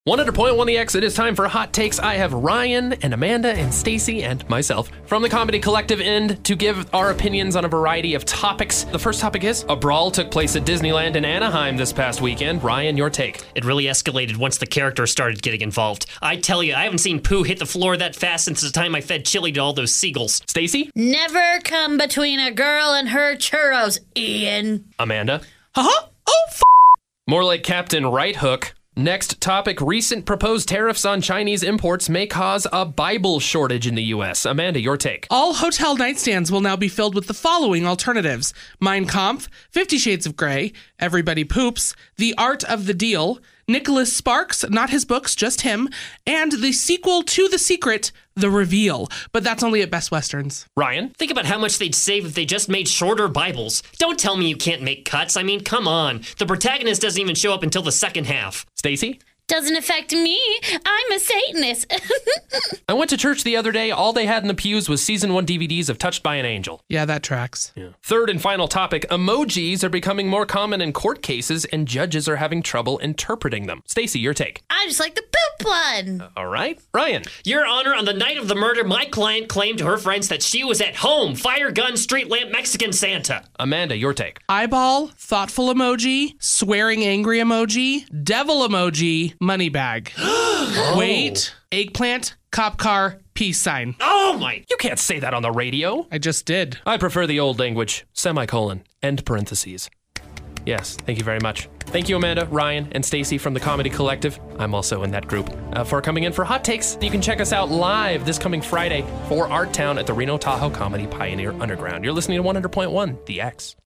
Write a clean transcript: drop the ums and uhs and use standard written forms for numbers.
100.1 The X, it is time for Hot Takes. I have Ryan and Amanda and Stacy and myself from the Comedy Collective end to give our opinions on a variety of topics. The first topic is, a brawl took place at Disneyland in Anaheim this past weekend. Ryan, your take. It really escalated once the characters started getting involved. I tell you, I haven't seen poo hit the floor that fast since the time I fed chili to all those seagulls. Stacy? Never come between a girl and her churros, Ian. Amanda? Uh-huh. Oh, More like Captain Right Hook. Next topic, recent proposed tariffs on Chinese imports may cause a Bible shortage in the U.S. Amanda, your take. All hotel nightstands will now be filled with the following alternatives: Mein Kampf, 50 Shades of Grey, Everybody Poops, The Art of the Deal, Nicholas Sparks, not his books, just him, and the sequel to The Secret, The Reveal. But that's only at Best Westerns. Ryan? Think about how much they'd save if they just made shorter Bibles. Don't tell me you can't make cuts. I mean, come on. The protagonist doesn't even show up until the second half. Stacy? Doesn't affect me. I'm a Satanist. I went to church the other day. All they had in the pews was season 1 DVDs of Touched by an Angel. Yeah, that tracks. Yeah. Third and final topic, emojis are becoming more common in court cases and judges are having trouble interpreting them. Stacy, your take. I just like the poop one. All right. Ryan? Your Honor, on the night of the murder, my client claimed to her friends that she was at home. Fire gun, street lamp, Mexican Santa. Amanda, your take. Eyeball, thoughtful emoji, swearing angry emoji, devil emoji, money bag. Wait, eggplant, cop car, peace sign. Oh my. You can't say that on the radio. I just did. I prefer the old language, semicolon, end parentheses. Yes, thank you very much. Thank you, Amanda, Ryan, and Stacy from the Comedy Collective. I'm also in that group. For coming in for Hot Takes, you can check us out live this coming Friday for Art Town at the Reno Tahoe Comedy Pioneer Underground. You're listening to 100.1 The X.